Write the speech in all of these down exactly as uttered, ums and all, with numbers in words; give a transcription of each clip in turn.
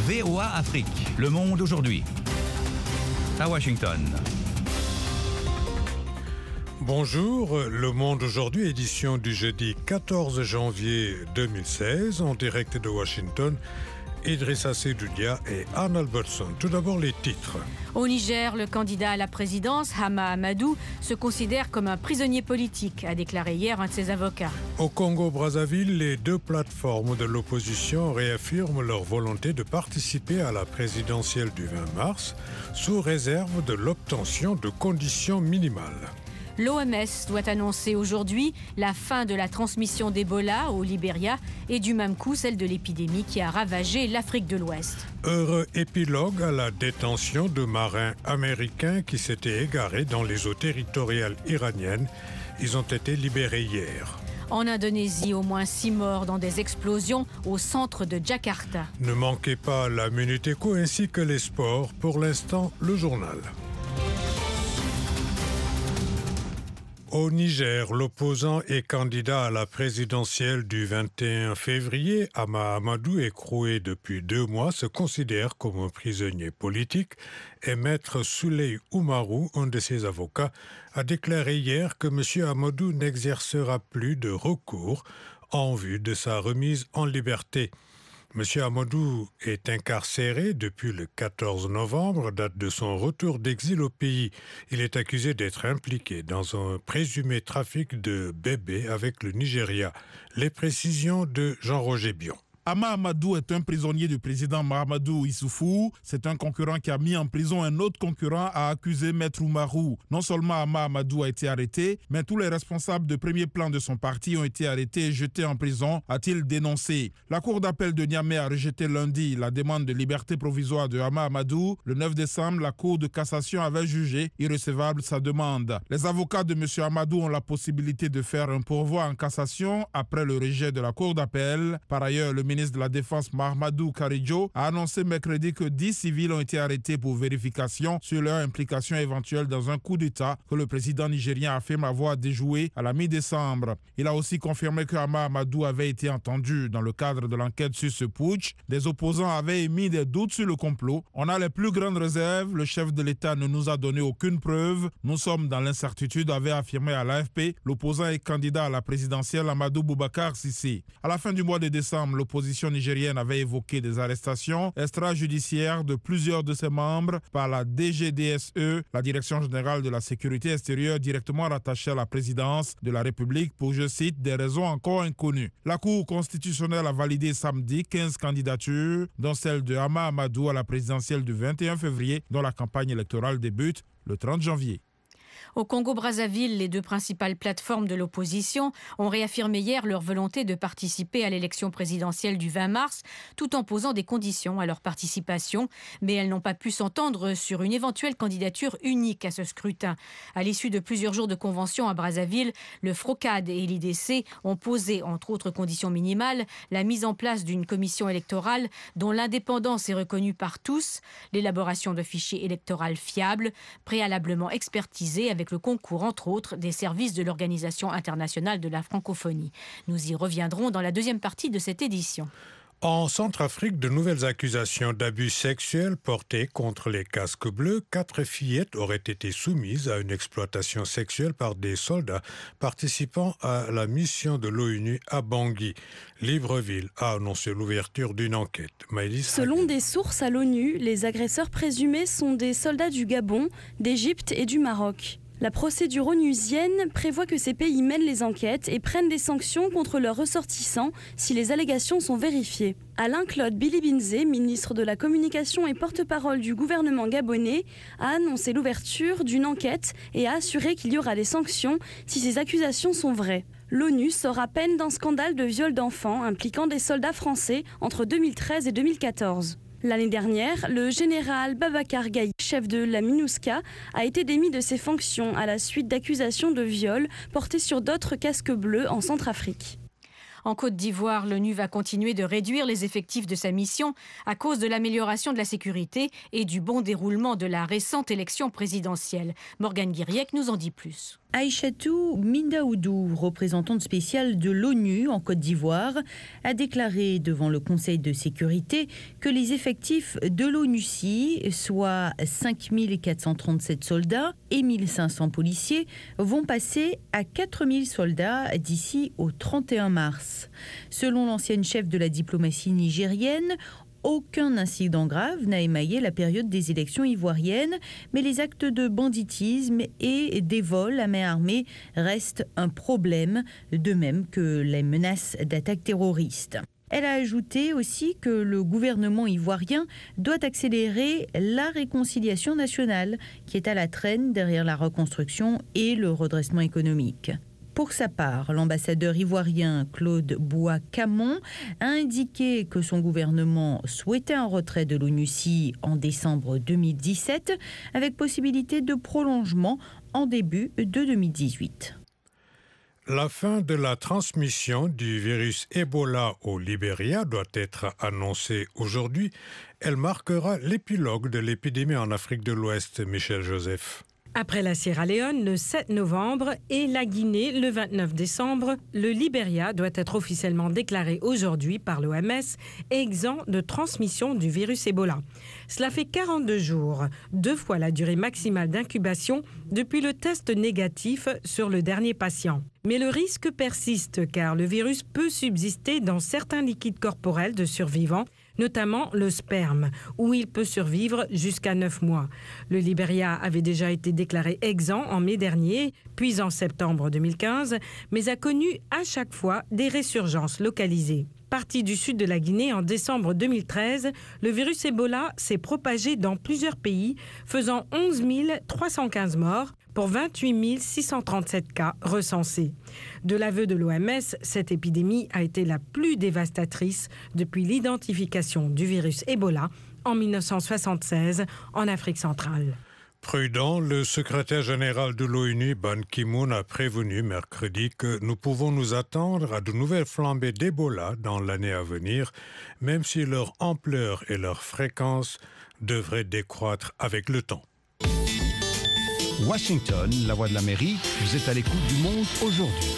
V O A Afrique, Le Monde aujourd'hui. À Washington. Bonjour, Le Monde aujourd'hui, édition du jeudi quatorze janvier deux mille seize, en direct de Washington. Idrissa Seydoudia et Anne Albertson. Tout d'abord, les titres. Au Niger, le candidat à la présidence, Hama Amadou, se considère comme un prisonnier politique, a déclaré hier un de ses avocats. Au Congo-Brazzaville, les deux plateformes de l'opposition réaffirment leur volonté de participer à la présidentielle du vingt mars, sous réserve de l'obtention de conditions minimales. L'O M S doit annoncer aujourd'hui la fin de la transmission d'Ebola au Libéria et du même coup celle de l'épidémie qui a ravagé l'Afrique de l'Ouest. Heureux épilogue à la détention de marins américains qui s'étaient égarés dans les eaux territoriales iraniennes. Ils ont été libérés hier. En Indonésie, au moins six morts dans des explosions au centre de Jakarta. Ne manquez pas la Minute Éco ainsi que les sports. Pour l'instant, le journal. Au Niger, l'opposant et candidat à la présidentielle du vingt et un février, Hama Amadou, écroué depuis deux mois, se considère comme un prisonnier politique et Maître Souley Oumarou, un de ses avocats, a déclaré hier que M. Amadou n'exercera plus de recours en vue de sa remise en liberté. M. Amadou est incarcéré depuis le quatorze novembre, date de son retour d'exil au pays. Il est accusé d'être impliqué dans un présumé trafic de bébés avec le Nigeria. Les précisions de Jean-Roger Bion. Hama Amadou est un prisonnier du président Mahamadou Issoufou. C'est un concurrent qui a mis en prison un autre concurrent à accuser Maître Oumarou. Non seulement Hama Amadou a été arrêté, mais tous les responsables de premier plan de son parti ont été arrêtés et jetés en prison, a-t-il dénoncé. La cour d'appel de Niamey a rejeté lundi la demande de liberté provisoire de Hama Amadou. Le neuf décembre, la cour de cassation avait jugé irrecevable sa demande. Les avocats de M. Amadou ont la possibilité de faire un pourvoi en cassation après le rejet de la cour d'appel. Par ailleurs, le ministre de la Défense Mahamadou Karidjo a annoncé mercredi que dix civils ont été arrêtés pour vérification sur leur implication éventuelle dans un coup d'État que le président nigérien affirme avoir déjoué à la mi-décembre. Il a aussi confirmé que Hama Amadou avait été entendu dans le cadre de l'enquête sur ce putsch. Des opposants avaient émis des doutes sur le complot. On a les plus grandes réserves. Le chef de l'État ne nous a donné aucune preuve. Nous sommes dans l'incertitude, avait affirmé à l'A F P l'opposant et candidat à la présidentielle Amadou Boubacar Sissi. À la fin du mois de décembre, l'opposition L'opposition nigérienne avait évoqué des arrestations extrajudiciaires de plusieurs de ses membres par la D G D S E, la Direction générale de la sécurité extérieure directement rattachée à la présidence de la République pour, je cite, des raisons encore inconnues. La Cour constitutionnelle a validé samedi quinze candidatures, dont celle de Hama Amadou à la présidentielle du vingt et un février, dont la campagne électorale débute le trente janvier. Au Congo-Brazzaville, les deux principales plateformes de l'opposition ont réaffirmé hier leur volonté de participer à l'élection présidentielle du vingt mars, tout en posant des conditions à leur participation. Mais elles n'ont pas pu s'entendre sur une éventuelle candidature unique à ce scrutin. À l'issue de plusieurs jours de convention à Brazzaville, le FROCAD et l'I D C ont posé, entre autres conditions minimales, la mise en place d'une commission électorale dont l'indépendance est reconnue par tous, l'élaboration de fichiers électoraux fiables, préalablement expertisés avec le concours, entre autres, des services de l'Organisation internationale de la francophonie. Nous y reviendrons dans la deuxième partie de cette édition. En Centrafrique, de nouvelles accusations d'abus sexuels portés contre les casques bleus. Quatre fillettes auraient été soumises à une exploitation sexuelle par des soldats participant à la mission de l'ONU à Bangui. Libreville a annoncé l'ouverture d'une enquête. Maëlys Selon Hagen. des sources à l'ONU, les agresseurs présumés sont des soldats du Gabon, d'Égypte et du Maroc. La procédure onusienne prévoit que ces pays mènent les enquêtes et prennent des sanctions contre leurs ressortissants si les allégations sont vérifiées. Alain-Claude Bilibinze, ministre de la Communication et porte-parole du gouvernement gabonais, a annoncé l'ouverture d'une enquête et a assuré qu'il y aura des sanctions si ces accusations sont vraies. L'ONU sort à peine d'un scandale de viol d'enfants impliquant des soldats français entre deux mille treize et deux mille quatorze. L'année dernière, le général Babacar Gaye, chef de la MINUSCA, a été démis de ses fonctions à la suite d'accusations de viol portées sur d'autres casques bleus en Centrafrique. En Côte d'Ivoire, l'ONU va continuer de réduire les effectifs de sa mission à cause de l'amélioration de la sécurité et du bon déroulement de la récente élection présidentielle. Morgane Guiriec nous en dit plus. Aïchatou Mindaoudou, représentante spéciale de l'ONU en Côte d'Ivoire, a déclaré devant le Conseil de sécurité que les effectifs de l'ONUCI, soit cinq mille quatre cent trente-sept soldats et mille cinq cents policiers, vont passer à quatre mille soldats d'ici au trente et un mars. Selon l'ancienne chef de la diplomatie nigérienne, aucun incident grave n'a émaillé la période des élections ivoiriennes, mais les actes de banditisme et des vols à main armée restent un problème, de même que les menaces d'attaques terroristes. Elle a ajouté aussi que le gouvernement ivoirien doit accélérer la réconciliation nationale, qui est à la traîne derrière la reconstruction et le redressement économique. Pour sa part, l'ambassadeur ivoirien Claude Bois-Camon a indiqué que son gouvernement souhaitait un retrait de l'ONUCI en décembre deux mille dix-sept, avec possibilité de prolongement en début de deux mille dix-huit. La fin de la transmission du virus Ebola au Libéria doit être annoncée aujourd'hui. Elle marquera l'épilogue de l'épidémie en Afrique de l'Ouest, Michel Joseph. Après la Sierra Leone le sept novembre et la Guinée le vingt-neuf décembre, le Libéria doit être officiellement déclaré aujourd'hui par l'O M S exempt de transmission du virus Ebola. Cela fait quarante-deux jours, deux fois la durée maximale d'incubation depuis le test négatif sur le dernier patient. Mais le risque persiste car le virus peut subsister dans certains liquides corporels de survivants, notamment le sperme, où il peut survivre jusqu'à neuf mois. Le Libéria avait déjà été déclaré exempt en mai dernier, puis en septembre deux mille quinze, mais a connu à chaque fois des résurgences localisées. Parti du sud de la Guinée en décembre deux mille treize, le virus Ebola s'est propagé dans plusieurs pays, faisant onze mille trois cent quinze morts pour vingt-huit mille six cent trente-sept cas recensés. De l'aveu de l'O M S, cette épidémie a été la plus dévastatrice depuis l'identification du virus Ebola en mille neuf cent soixante-seize en Afrique centrale. Prudent, le secrétaire général de l'ONU, Ban Ki-moon, a prévenu mercredi que nous pouvons nous attendre à de nouvelles flambées d'Ebola dans l'année à venir, même si leur ampleur et leur fréquence devraient décroître avec le temps. Washington, la voix de l'Amérique, vous êtes à l'écoute du monde aujourd'hui.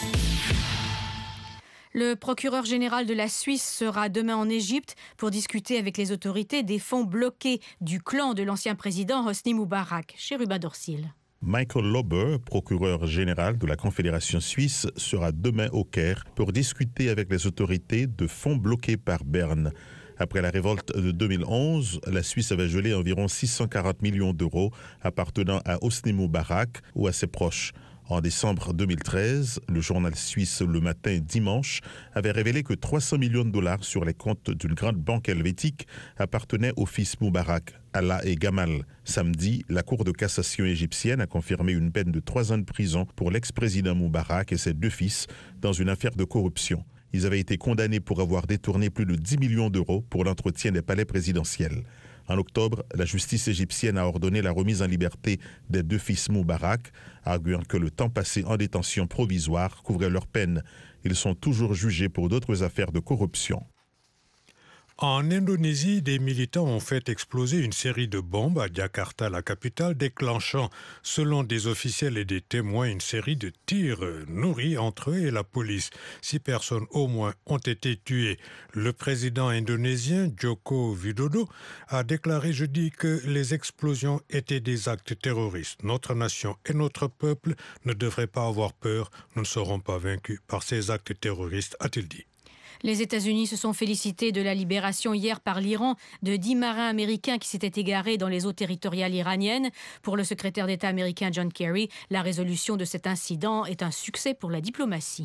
Le procureur général de la Suisse sera demain en Égypte pour discuter avec les autorités des fonds bloqués du clan de l'ancien président Hosni Moubarak. Chez Ruba Dorsil. Michael Lauber, procureur général de la Confédération suisse, sera demain au Caire pour discuter avec les autorités de fonds bloqués par Berne. Après la révolte de deux mille onze, la Suisse avait gelé environ six cent quarante millions d'euros appartenant à Hosni Moubarak ou à ses proches. En décembre deux mille treize, le journal suisse Le Matin dimanche avait révélé que trois cents millions de dollars sur les comptes d'une grande banque helvétique appartenaient aux fils Moubarak, Allah et Gamal. Samedi, la Cour de cassation égyptienne a confirmé une peine de trois ans de prison pour l'ex-président Moubarak et ses deux fils dans une affaire de corruption. Ils avaient été condamnés pour avoir détourné plus de dix millions d'euros pour l'entretien des palais présidentiels. En octobre, la justice égyptienne a ordonné la remise en liberté des deux fils Moubarak, arguant que le temps passé en détention provisoire couvrait leur peine. Ils sont toujours jugés pour d'autres affaires de corruption. En Indonésie, des militants ont fait exploser une série de bombes à Jakarta, la capitale, déclenchant, selon des officiels et des témoins, une série de tirs nourris entre eux et la police. Six personnes au moins ont été tuées. Le président indonésien, Joko Widodo, a déclaré jeudi que les explosions étaient des actes terroristes. Notre nation et notre peuple ne devraient pas avoir peur. Nous ne serons pas vaincus par ces actes terroristes, a-t-il dit. Les États-Unis se sont félicités de la libération hier par l'Iran de dix marins américains qui s'étaient égarés dans les eaux territoriales iraniennes. Pour le secrétaire d'État américain John Kerry, la résolution de cet incident est un succès pour la diplomatie.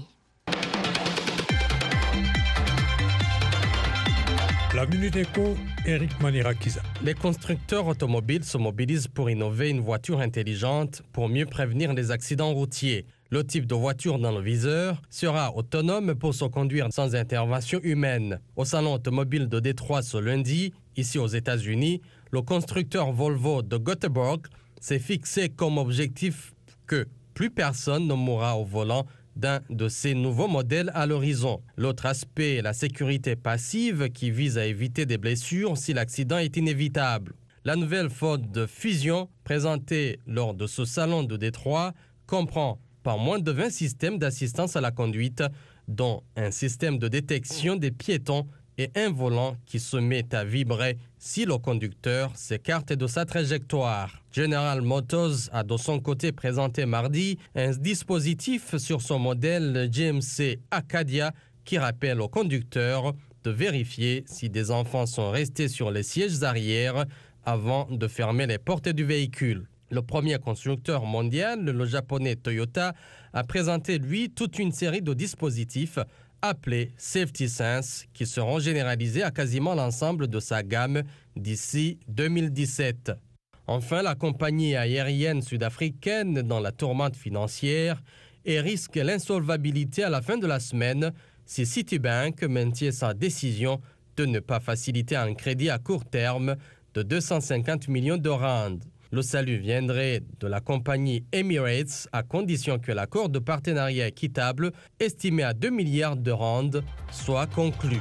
La Minute Éco, Eric Manirakiza. Les constructeurs automobiles se mobilisent pour innover une voiture intelligente pour mieux prévenir les accidents routiers. Le type de voiture dans le viseur sera autonome pour se conduire sans intervention humaine. Au salon automobile de Détroit ce lundi, ici aux États-Unis, le constructeur Volvo de Göteborg s'est fixé comme objectif que plus personne ne mourra au volant d'un de ces nouveaux modèles à l'horizon. L'autre aspect est la sécurité passive qui vise à éviter des blessures si l'accident est inévitable. La nouvelle Ford Fusion, présentée lors de ce salon de Détroit, comprend pas moins de vingt systèmes d'assistance à la conduite, dont un système de détection des piétons et un volant qui se met à vibrer si le conducteur s'écarte de sa trajectoire. General Motors a de son côté présenté mardi un dispositif sur son modèle G M C Acadia qui rappelle au conducteur de vérifier si des enfants sont restés sur les sièges arrière avant de fermer les portes du véhicule. Le premier constructeur mondial, le japonais Toyota, a présenté lui toute une série de dispositifs appelés Safety Sense qui seront généralisés à quasiment l'ensemble de sa gamme d'ici deux mille dix-sept. Enfin, la compagnie aérienne sud-africaine dans la tourmente financière et risque l'insolvabilité à la fin de la semaine si Citibank maintient sa décision de ne pas faciliter un crédit à court terme de deux cent cinquante millions de rand. Le salut viendrait de la compagnie Emirates à condition que l'accord de partenariat équitable estimé à deux milliards de rand soit conclu.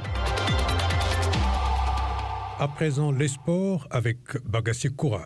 À présent, les sports avec Bagassi Koura.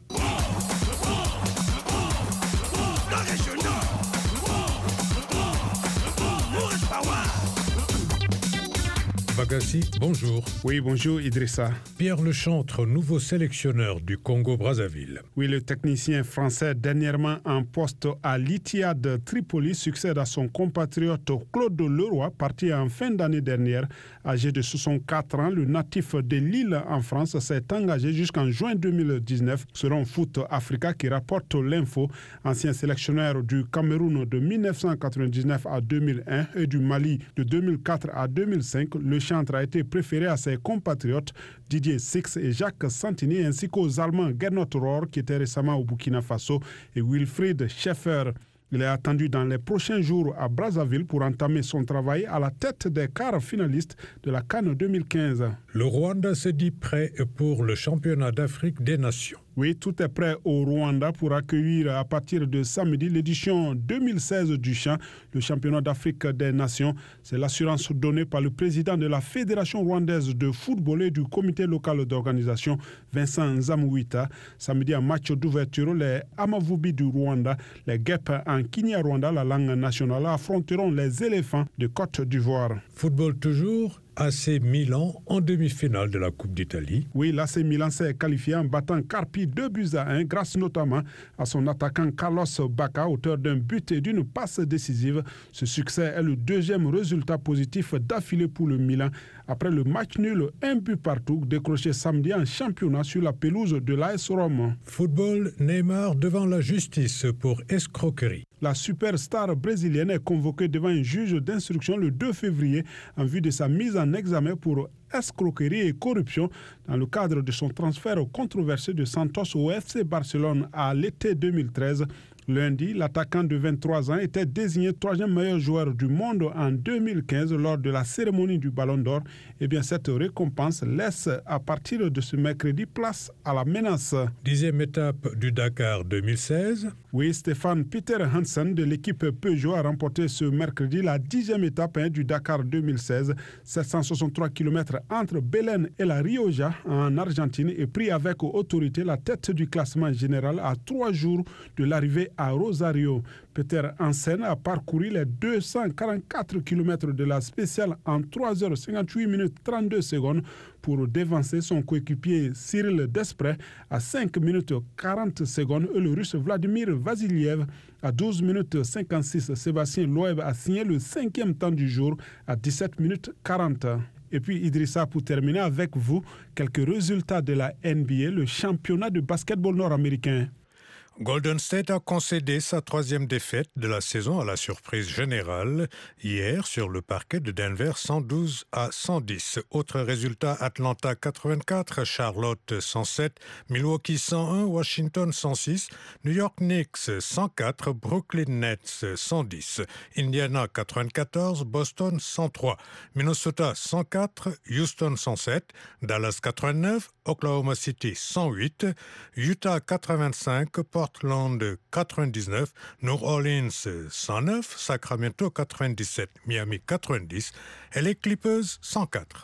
Bagassi, bonjour. Oui, bonjour Idrissa. Pierre Lechantre, nouveau sélectionneur du Congo-Brazzaville. Oui, le technicien français dernièrement en poste à l'Itihad Tripoli succède à son compatriote Claude Leroy, parti en fin d'année dernière. Âgé de soixante-quatre ans, le natif de Lille en France s'est engagé jusqu'en juin deux mille dix-neuf selon Foot Africa qui rapporte l'info. Ancien sélectionneur du Cameroun de mille neuf cent quatre-vingt-dix-neuf à deux mille un et du Mali de deux mille quatre à deux mille cinq, le Chantre a été préféré à ses compatriotes Didier Six et Jacques Santini ainsi qu'aux Allemands Gernot Rohr qui était récemment au Burkina Faso et Wilfried Schäfer. Il est attendu dans les prochains jours à Brazzaville pour entamer son travail à la tête des quarts finalistes de la CAN deux mille quinze. Le Rwanda se dit prêt pour le championnat d'Afrique des Nations. Oui, tout est prêt au Rwanda pour accueillir à partir de samedi l'édition deux mille seize du CHAN, le championnat d'Afrique des Nations. C'est l'assurance donnée par le président de la Fédération rwandaise de football et du comité local d'organisation, Vincent Zamouita. Samedi, en match d'ouverture, les Amavubi du Rwanda, les guêpes en Kinyarwanda, la langue nationale, affronteront les éléphants de Côte d'Ivoire. Football toujours. A C Milan en demi-finale de la Coupe d'Italie. Oui, l'A C Milan s'est qualifié en battant Carpi deux buts à un grâce notamment à son attaquant Carlos Bacca, auteur d'un but et d'une passe décisive. Ce succès est le deuxième résultat positif d'affilée pour le Milan après le match nul un but partout décroché samedi en championnat sur la pelouse de l'A S Rome. Football, Neymar devant la justice pour escroquerie. La superstar brésilienne est convoquée devant un juge d'instruction le deux février en vue de sa mise en examen pour escroquerie et corruption dans le cadre de son transfert controversé de Santos au F C Barcelone à l'été deux mille treize. Lundi, l'attaquant de vingt-trois ans était désigné troisième meilleur joueur du monde en deux mille quinze lors de la cérémonie du Ballon d'Or. Eh bien, cette récompense laisse à partir de ce mercredi place à la menace. Dixième étape du Dakar deux mille seize. Oui, Stéphane Peter Hansen de l'équipe Peugeot a remporté ce mercredi la dixième étape hein, du Dakar deux mille seize. sept cent soixante-trois kilomètres entre Belén et la Rioja en Argentine et pris avec autorité la tête du classement général à trois jours de l'arrivée à Rosario. Peter Hansen a parcouru les deux cent quarante-quatre kilomètres de la spéciale en trois heures cinquante-huit minutes trente-deux secondes pour dévancer son coéquipier Cyril Desprez à cinq minutes quarante secondes et le russe Vladimir Vasiliev à douze minutes cinquante-six. Sébastien Loeb a signé le cinquième temps du jour à dix-sept minutes quarante. Et puis Idrissa, pour terminer avec vous, quelques résultats de la N B A, le championnat de basketball nord-américain. Golden State a concédé sa troisième défaite de la saison à la surprise générale hier sur le parquet de Denver cent douze à cent dix. Autre résultat, Atlanta quatre-vingt-quatre, Charlotte cent sept, Milwaukee cent un, Washington cent six, New York Knicks cent quatre, Brooklyn Nets cent dix, Indiana quatre-vingt-quatorze, Boston cent trois, Minnesota cent quatre, Houston cent sept, Dallas quatre-vingt-neuf, Oklahoma City cent huit, Utah quatre-vingt-cinq, Portland quatre-vingt-dix-neuf, New Orleans cent neuf, Sacramento quatre-vingt-dix-sept, Miami quatre-vingt-dix et les Clippers cent quatre.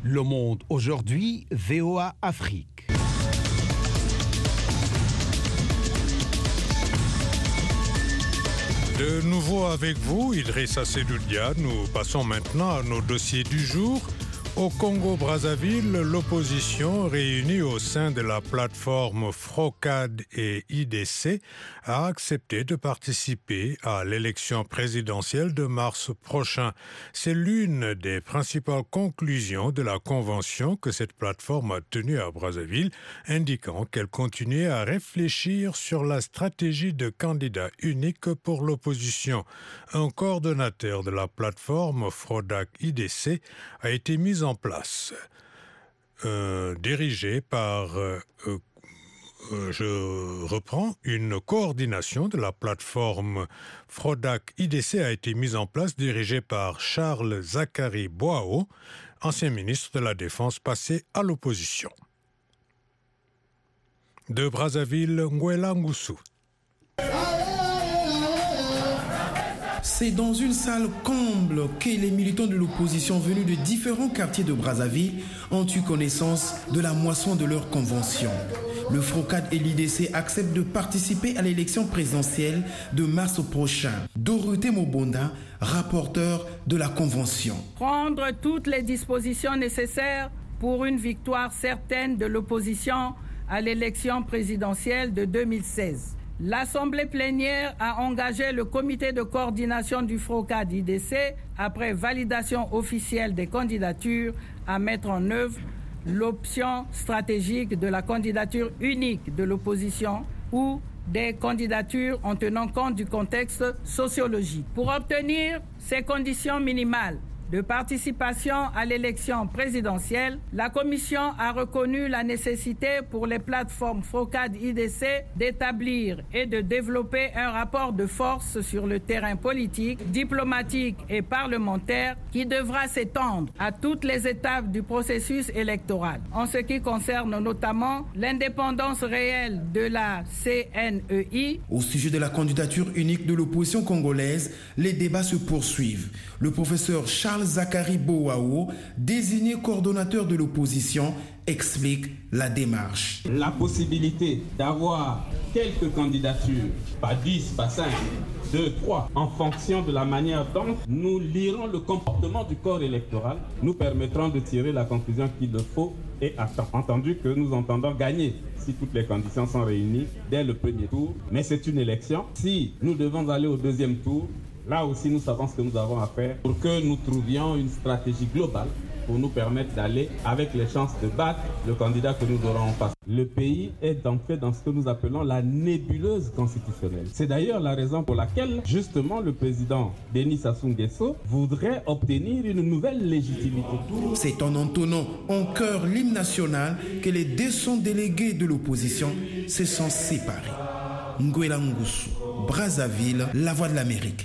Le Monde aujourd'hui, V O A Afrique. De nouveau avec vous, Idrissa Seloudia. Nous passons maintenant à nos dossiers du jour. Au Congo-Brazzaville, l'opposition réunie au sein de la plateforme Frocad et I D C a accepté de participer à l'élection présidentielle de mars prochain. C'est l'une des principales conclusions de la convention que cette plateforme a tenue à Brazzaville, indiquant qu'elle continuait à réfléchir sur la stratégie de candidat unique pour l'opposition. Un coordonnateur de la plateforme Frodac I D C a été mis en place, euh, dirigé par, euh, euh, je reprends, une coordination de la plateforme Frodac I D C a été mise en place, dirigée par Charles Zakari Boao, ancien ministre de la Défense passé à l'opposition. De Brazzaville, Nguela Ngusu. C'est dans une salle comble que les militants de l'opposition venus de différents quartiers de Brazzaville ont eu connaissance de la moisson de leur convention. Le Frocad et l'I D C acceptent de participer à l'élection présidentielle de mars prochain. Dorothée Mobonda, rapporteur de la convention. Prendre toutes les dispositions nécessaires pour une victoire certaine de l'opposition à l'élection présidentielle de deux mille seize. L'Assemblée plénière a engagé le comité de coordination du Frocad I D C, après validation officielle des candidatures, à mettre en œuvre l'option stratégique de la candidature unique de l'opposition ou des candidatures en tenant compte du contexte sociologique. Pour obtenir ces conditions minimales de participation à l'élection présidentielle, la Commission a reconnu la nécessité pour les plateformes Frocad I D C d'établir et de développer un rapport de force sur le terrain politique, diplomatique et parlementaire qui devra s'étendre à toutes les étapes du processus électoral. En ce qui concerne notamment l'indépendance réelle de la C N E I. Au sujet de la candidature unique de l'opposition congolaise, les débats se poursuivent. Le professeur Charles Zakari Boao, désigné coordonnateur de l'opposition, explique la démarche. La possibilité d'avoir quelques candidatures, pas dix, pas cinq, deux, trois, en fonction de la manière dont nous lirons le comportement du corps électoral, nous permettront de tirer la conclusion qu'il le faut et à temps. Entendu que nous entendons gagner si toutes les conditions sont réunies dès le premier tour, mais c'est une élection. Si nous devons aller au deuxième tour, là aussi, nous savons ce que nous avons à faire pour que nous trouvions une stratégie globale pour nous permettre d'aller avec les chances de battre le candidat que nous aurons en face. Le pays est entré dans ce que nous appelons la nébuleuse constitutionnelle. C'est d'ailleurs la raison pour laquelle, justement, le président Denis Sassou Nguesso voudrait obtenir une nouvelle légitimité. C'est en entonnant en chœur l'hymne national que les deux cents délégués de l'opposition se sont séparés. Nguela Ngusu, Brazzaville, la voix de l'Amérique.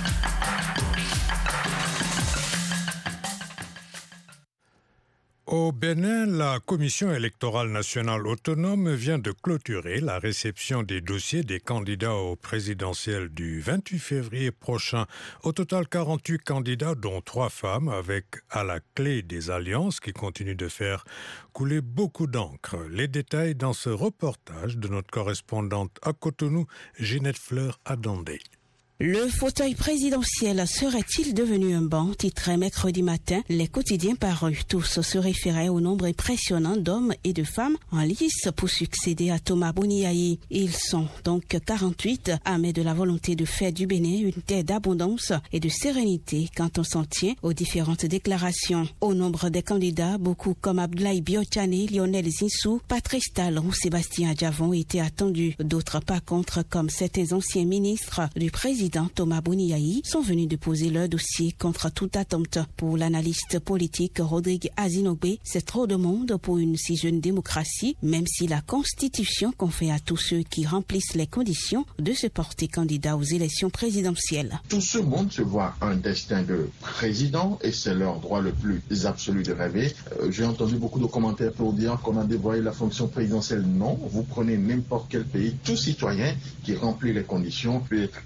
Au Bénin, la Commission électorale nationale autonome vient de clôturer la réception des dossiers des candidats au présidentiel du vingt-huit février prochain. Au total, quarante-huit candidats, dont trois femmes, avec à la clé des alliances qui continuent de faire couler beaucoup d'encre. Les détails dans ce reportage de notre correspondante à Cotonou, Ginette Fleur-Adandé. Le fauteuil présidentiel serait-il devenu un banc? Titrait mercredi matin les quotidiens parus. Tous se référaient au nombre impressionnant d'hommes et de femmes en lice pour succéder à Thomas Boniaï. Ils sont donc quarante-huit, armés de la volonté de faire du Bénin une terre d'abondance et de sérénité quand on s'en tient aux différentes déclarations. Au nombre des candidats, beaucoup comme Abdoulaye Biotchane, Lionel Zinsou, Patrice Talon ou Sébastien Adjavon étaient attendus. D'autres par contre, comme certains anciens ministres du président Thomas Boniaï, sont venus déposer leur dossier contre toute attente. Pour l'analyste politique Rodrigue Azinogbe, c'est trop de monde pour une si jeune démocratie, même si la Constitution confère à tous ceux qui remplissent les conditions de se porter candidat aux élections présidentielles. Tout ce monde se voit un destin de président et c'est leur droit le plus absolu de rêver. Euh, j'ai entendu beaucoup de commentaires pour dire qu'on a dévoilé la fonction présidentielle. Non, vous prenez n'importe quel pays, tout citoyen qui remplit les conditions peut être candidat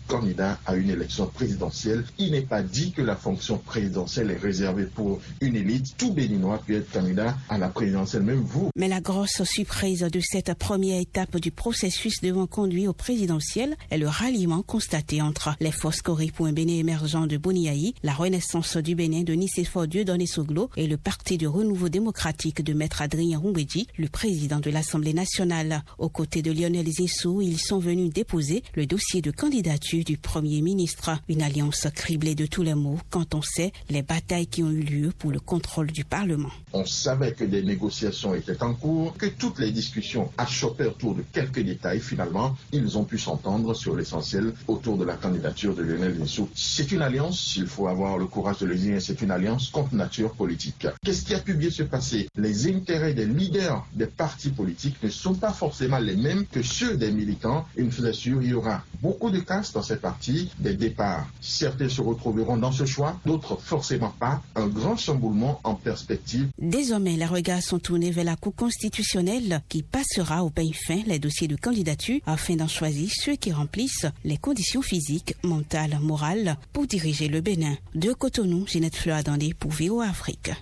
candidat à une élection présidentielle. Il n'est pas dit que la fonction présidentielle est réservée pour une élite. Tout Béninois peut être candidat à la présidentielle, même vous. Mais la grosse surprise de cette première étape du processus devant conduire au présidentiel est le ralliement constaté entre les forces Corée pour un Bénin émergent de Boniaï, la Renaissance du Bénin de Nicéphore Dieudonné Soglo et le Parti de renouveau démocratique de Maître Adrien Roubedji, le président de l'Assemblée nationale. Aux côtés de Lionel Zinsou, ils sont venus déposer le dossier de candidature du Premier ministre. Une alliance criblée de tous les maux quand on sait les batailles qui ont eu lieu pour le contrôle du Parlement. On savait que des négociations étaient en cours, que toutes les discussions achoppaient autour de quelques détails. Finalement, ils ont pu s'entendre sur l'essentiel autour de la candidature de Lionel Zinsou. C'est une alliance, il faut avoir le courage de le dire, c'est une alliance contre nature politique. Qu'est-ce qui a pu bien se passer? Les intérêts des leaders des partis politiques ne sont pas forcément les mêmes que ceux des militants. Et je vous assure, il y aura beaucoup de casse dans ces partis, des départs. Certains se retrouveront dans ce choix, d'autres forcément pas. Un grand chamboulement en perspective. Désormais, les regards sont tournés vers la Cour constitutionnelle qui passera au peigne fin les dossiers de candidature afin d'en choisir ceux qui remplissent les conditions physiques, mentales, morales pour diriger le Bénin. De Cotonou, Ginette Fleur-Adandé pour V O A Afrique.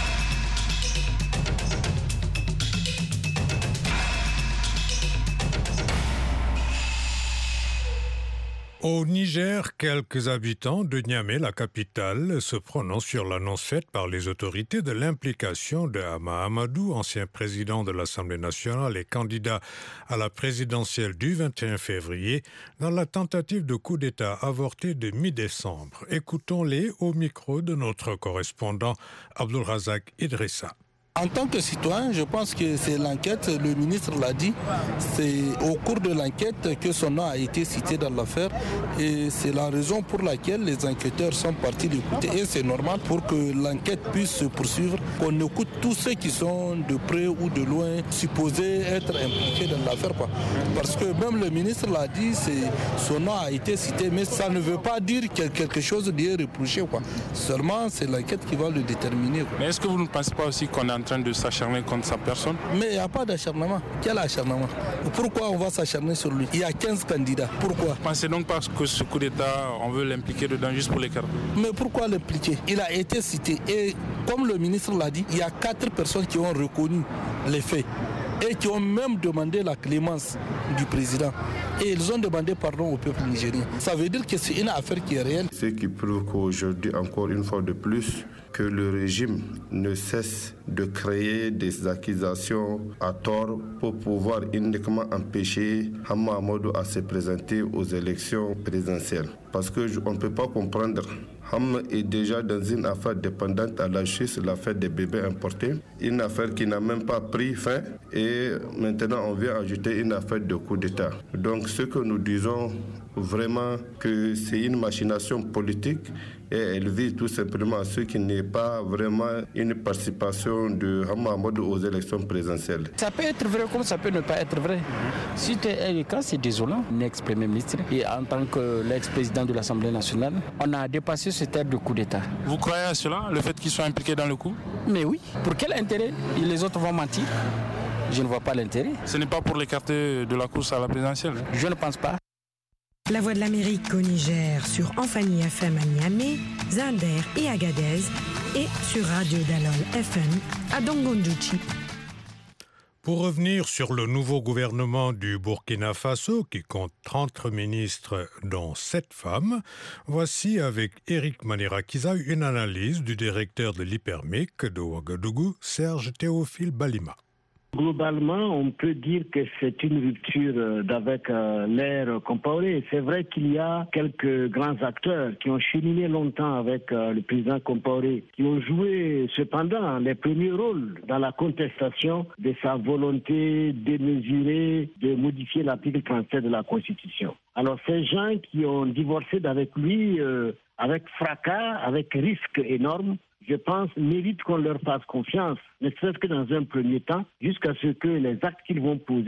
Au Niger, quelques habitants de Niamey, la capitale, se prononcent sur l'annonce faite par les autorités de l'implication de Hama Amadou, ancien président de l'Assemblée nationale et candidat à la présidentielle du vingt et un février, dans la tentative de coup d'État avortée de mi-décembre. Écoutons-les au micro de notre correspondant Abdul Razak Idrissa. En tant que citoyen, je pense que c'est l'enquête, le ministre l'a dit, c'est au cours de l'enquête que son nom a été cité dans l'affaire et c'est la raison pour laquelle les enquêteurs sont partis l'écouter et c'est normal pour que l'enquête puisse se poursuivre, qu'on écoute tous ceux qui sont de près ou de loin supposés être impliqués dans l'affaire. Parce que même le ministre l'a dit, c'est, son nom a été cité, mais ça ne veut pas dire que quelque chose lui est reproché. Quoi. Seulement, c'est l'enquête qui va le déterminer. Mais est-ce que vous ne pensez pas aussi qu'on a en train de s'acharner contre sa personne? Mais il n'y a pas d'acharnement. Quel acharnement? Pourquoi on va s'acharner sur lui? Il y a quinze candidats. Pourquoi? Pensez donc pas que ce coup d'État, on veut l'impliquer dedans juste pour l'écart? Mais pourquoi l'impliquer? Il a été cité et comme le ministre l'a dit, il y a quatre personnes qui ont reconnu les faits et qui ont même demandé la clémence du président. Et ils ont demandé pardon au peuple nigérien. Ça veut dire que c'est une affaire qui est réelle. Ce qui prouve qu'aujourd'hui, encore une fois de plus, que le régime ne cesse de créer des accusations à tort pour pouvoir uniquement empêcher Hama Amadou à se présenter aux élections présidentielles. Parce qu'on ne peut pas comprendre. Ham est déjà dans une affaire dépendante à la justice, l'affaire des bébés importés, une affaire qui n'a même pas pris fin et maintenant on vient ajouter une affaire de coup d'État. Donc ce que nous disons vraiment que c'est une machination politique et elle vise tout simplement à ce qu'il n'y ait pas vraiment une participation de Hama Amadou aux élections présidentielles. Ça peut être vrai comme ça peut ne pas être vrai. Si c'est le cas, c'est désolant. L'ex-premier ministre et en tant que l'ex-président de l'Assemblée nationale, on a dépassé ce terme de coup d'État. Vous croyez à cela, le fait qu'ils soient impliqués dans le coup? Mais oui. Pour quel intérêt? Les autres vont mentir? Je ne vois pas l'intérêt. Ce n'est pas pour l'écarter de la course à la présidentielle? Je ne pense pas. La Voix de l'Amérique au Niger sur Amphani F M à Niamey, Zinder et Agadez et sur Radio Dalol F M à Dongondouchi. Pour revenir sur le nouveau gouvernement du Burkina Faso, qui compte trente ministres, dont sept femmes, voici avec Éric Manirakiza une analyse du directeur de l'I P E R M I C de Ouagadougou, Serge Théophile Balima. Globalement, on peut dire que c'est une rupture d'avec l'ère Compaoré. C'est vrai qu'il y a quelques grands acteurs qui ont cheminé longtemps avec le président Compaoré, qui ont joué cependant les premiers rôles dans la contestation de sa volonté démesurée de modifier l'article trente-sept de la Constitution. Alors ces gens qui ont divorcé d'avec lui euh, avec fracas, avec risque énorme, je pense, méritent qu'on leur fasse confiance, ne serait-ce que dans un premier temps, jusqu'à ce que les actes qu'ils vont poser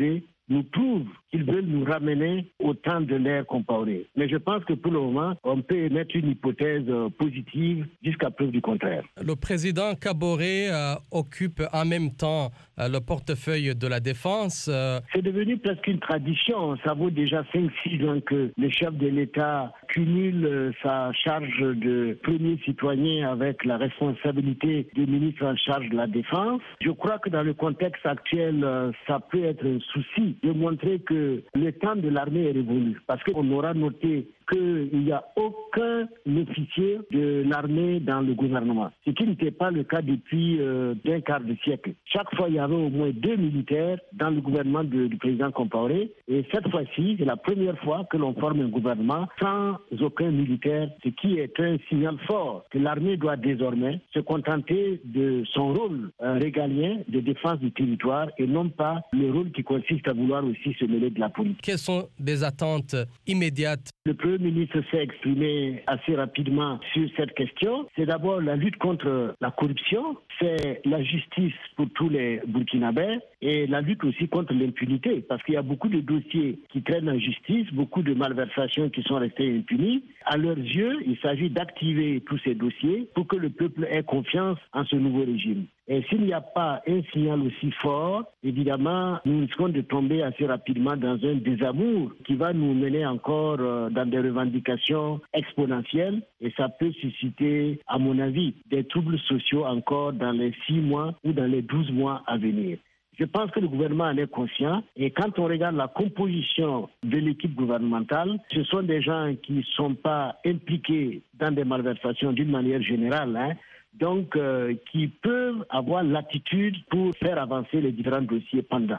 nous prouvent qu'ils veulent nous ramener au temps de l'ère Compaoré. Mais je pense que pour le moment, on peut émettre une hypothèse positive jusqu'à preuve du contraire. Le président Kaboré euh, occupe en même temps euh, le portefeuille de la Défense. Euh... C'est devenu presque une tradition. Ça vaut déjà cinq six ans que le chef de l'État cumule euh, sa charge de premier citoyen avec la responsabilité du ministre en charge de la Défense. Je crois que dans le contexte actuel, euh, ça peut être un souci de montrer que le temps de l'armée est révolu. Parce qu'on aura noté qu'il n'y a aucun officier de l'armée dans le gouvernement. Ce qui n'était pas le cas depuis euh, d'un quart de siècle. Chaque fois, il y avait au moins deux militaires dans le gouvernement de, du président Compaoré. Et cette fois-ci, c'est la première fois que l'on forme un gouvernement sans aucun militaire, ce qui est un signal fort que l'armée doit désormais se contenter de son rôle euh, régalien de défense du territoire et non pas le rôle qui consiste à vouloir aussi se mêler de la politique. Quelles sont des attentes immédiates? Le Premier ministre s'est exprimé assez rapidement sur cette question. C'est d'abord la lutte contre la corruption, c'est la justice pour tous les Burkinabés et la lutte aussi contre l'impunité, parce qu'il y a beaucoup de dossiers qui traînent en justice, beaucoup de malversations qui sont restées impunies. À leurs yeux, il s'agit d'activer tous ces dossiers pour que le peuple ait confiance en ce nouveau régime. Et s'il n'y a pas un signal aussi fort, évidemment, nous risquons de tomber assez rapidement dans un désamour qui va nous mener encore dans des revendications exponentielles. Et ça peut susciter, à mon avis, des troubles sociaux encore dans les six mois ou dans les douze mois à venir. Je pense que le gouvernement en est conscient et quand on regarde la composition de l'équipe gouvernementale, ce sont des gens qui ne sont pas impliqués dans des malversations d'une manière générale, hein, donc euh, qui peuvent avoir l'attitude pour faire avancer les différents dossiers pendant.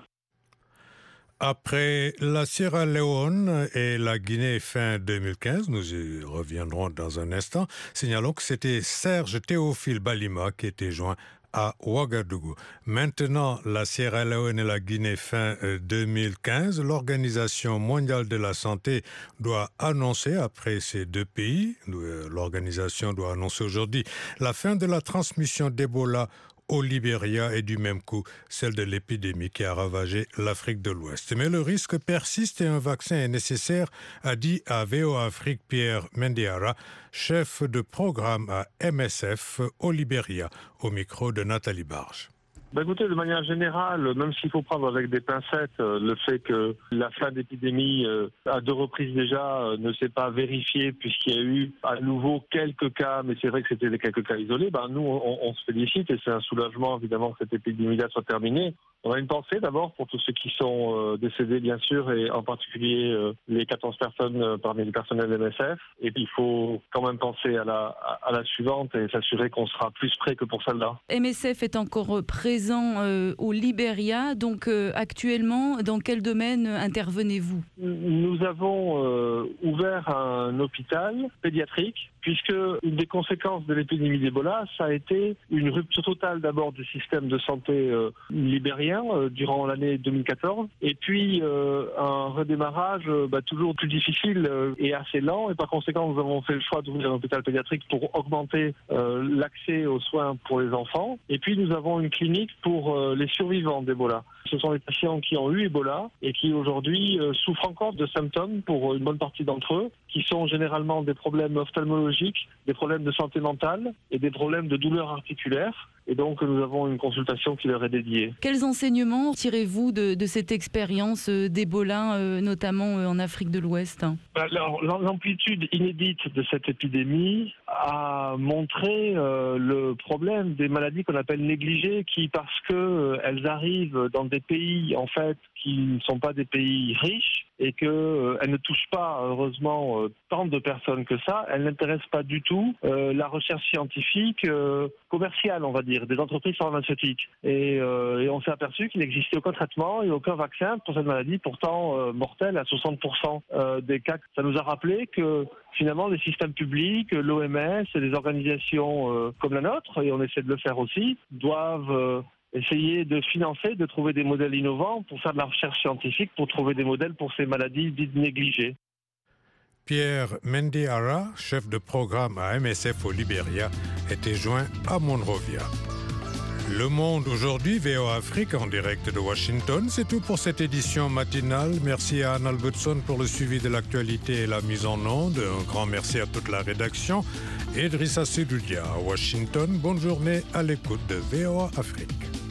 Après la Sierra Leone et la Guinée fin deux mille quinze, nous y reviendrons dans un instant, signalons que c'était Serge Théophile Balima qui était joint à Ouagadougou. Maintenant, la Sierra Leone et la Guinée fin deux mille quinze, l'Organisation mondiale de la santé doit annoncer, après ces deux pays, l'organisation doit annoncer aujourd'hui la fin de la transmission d'Ebola au Libéria et du même coup celle de l'épidémie qui a ravagé l'Afrique de l'Ouest. Mais le risque persiste et un vaccin est nécessaire, a dit à V O A Afrique Pierre Mendiara, chef de programme à M S F au Libéria, au micro de Nathalie Barge. Ben écoutez, de manière générale, même s'il faut prendre avec des pincettes euh, le fait que la fin d'épidémie euh, à deux reprises déjà euh, ne s'est pas vérifiée puisqu'il y a eu à nouveau quelques cas, mais c'est vrai que c'était des quelques cas isolés, ben nous on, on se félicite et c'est un soulagement évidemment que cette épidémie-là soit terminée. On a une pensée d'abord pour tous ceux qui sont euh, décédés bien sûr et en particulier euh, les quatorze personnes euh, parmi le personnel de M S F. Et puis il faut quand même penser à la, à, à la suivante et s'assurer qu'on sera plus prêt que pour celle-là. M S F est encore présent euh, au Libéria, donc euh, actuellement, dans quel domaine intervenez-vous ? Nous avons euh, ouvert un hôpital pédiatrique puisque une des conséquences de l'épidémie d'Ebola, ça a été une rupture totale d'abord du système de santé euh, libérien euh, durant l'année deux mille quatorze, et puis euh, un redémarrage euh, bah, toujours plus difficile euh, et assez lent, et par conséquent nous avons fait le choix d'ouvrir un hôpital pédiatrique pour augmenter euh, l'accès aux soins pour les enfants, et puis nous avons une clinique pour euh, les survivants d'Ebola. Ce sont les patients qui ont eu Ebola et qui aujourd'hui euh, souffrent encore de symptômes pour une bonne partie d'entre eux, qui sont généralement des problèmes ophtalmologiques, des problèmes de santé mentale et des problèmes de douleurs articulaires. Et donc nous avons une consultation qui leur est dédiée. Quels enseignements tirez-vous de, de cette expérience d'Ebola, euh, notamment euh, en Afrique de l'Ouest ? Alors, l'amplitude inédite de cette épidémie a montré euh, le problème des maladies qu'on appelle négligées, qui parce que euh, elles arrivent dans des pays en fait qui ne sont pas des pays riches et qu'elles euh, ne touchent pas heureusement euh, tant de personnes que ça, elles n'intéressent pas du tout euh, la recherche scientifique euh, commerciale, on va dire, des entreprises pharmaceutiques. Et, euh, et on s'est aperçu qu'il n'existait aucun traitement et aucun vaccin pour cette maladie, pourtant euh, mortelle à soixante pour cent euh, des cas. Ça nous a rappelé que finalement les systèmes publics, l'O M S et les organisations euh, comme la nôtre, et on essaie de le faire aussi, doivent euh, essayer de financer, de trouver des modèles innovants pour faire de la recherche scientifique, pour trouver des modèles pour ces maladies dites négligées. Pierre Mendiara, chef de programme à M S F au Libéria, était joint à Monrovia. Le Monde aujourd'hui, V O A Afrique en direct de Washington. C'est tout pour cette édition matinale. Merci à Anne Albertson pour le suivi de l'actualité et la mise en onde. Un grand merci à toute la rédaction. Et Idrissa Sedoudia à Washington. Bonne journée à l'écoute de V O A Afrique.